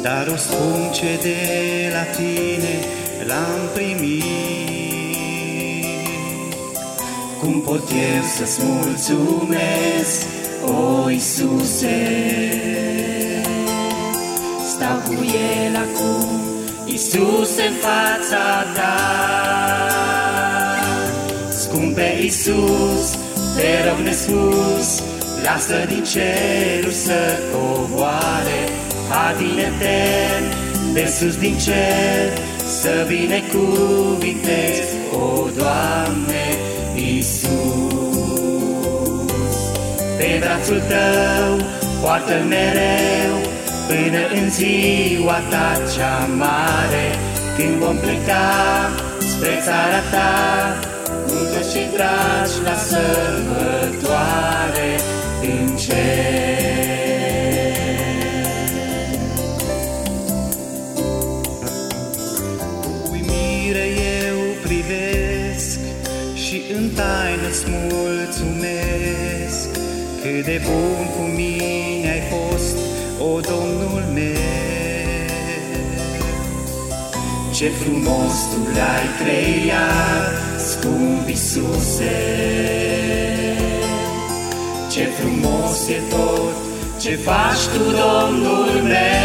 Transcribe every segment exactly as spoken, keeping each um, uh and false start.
dar o spun ce de la tine l-am primit. Cum pot eu să-ți mulțumesc, o Iisuse? Stau cu El acum, Iisuse, în fața ta. Scumpe Iisus, te rog nespus, lasă din ceruri să coboare har din etern, de sus din cer, să binecuvintezi, o Doamne Iisus. Pe brațul tău poartă-l mereu, până în ziua ta cea mare, când vom pleca spre țara ta, cu toți cei dragi la sărbătoare în cer. Cu uimire eu privesc și în taină-ți mulțumesc, cât de bun cu mine ai fost, o Domnul meu. Ce frumos tu l-ai creat, scump Iisuse. Ce frumos e tot ce faci tu, Domnul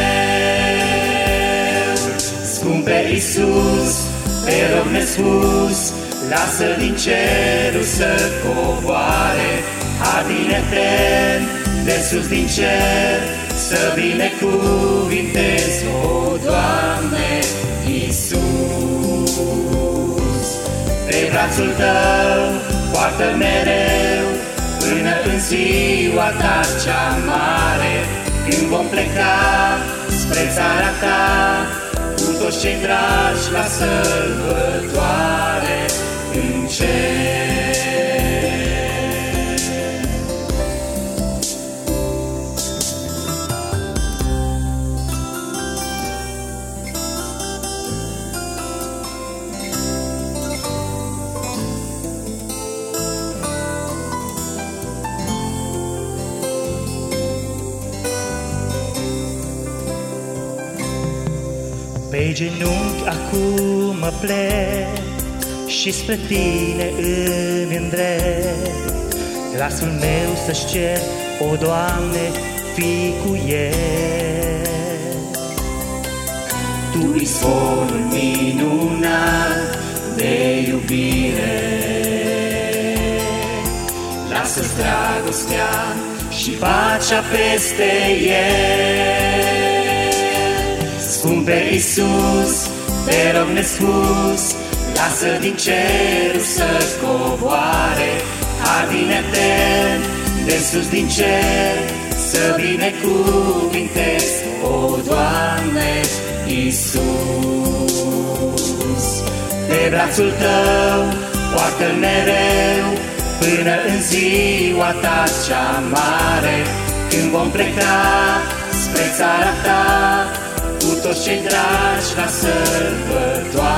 meu. Scumpe Iisus, te rog nespus, lasă din cerul să coboare har din etern, de sus din cer, să binecuvintezi, o Doamne Iisus. Pe brațul tău poartă mereu, până în ziua ta cea mare, când vom pleca spre țara ta, cu toți cei dragi la sărbătoare în cer. Pe genunchi acum mă plec și spre tine îmi îndrept. Glasul meu să-și cer, o Doamne, fii cu el. Tu izvorul minunat de iubire, lasă-ți dragostea și pacea peste el. Scumpe Iisus, te rog nespus, lasă din cerul să coboare har din etern, de sus din cer, să binecuvintezi, o Doamne Iisus. Pe brațul tău poartă-l mereu, până în ziua ta cea mare, când vom pleca spre țara ta, cu toți cei dragi la sărbătoare.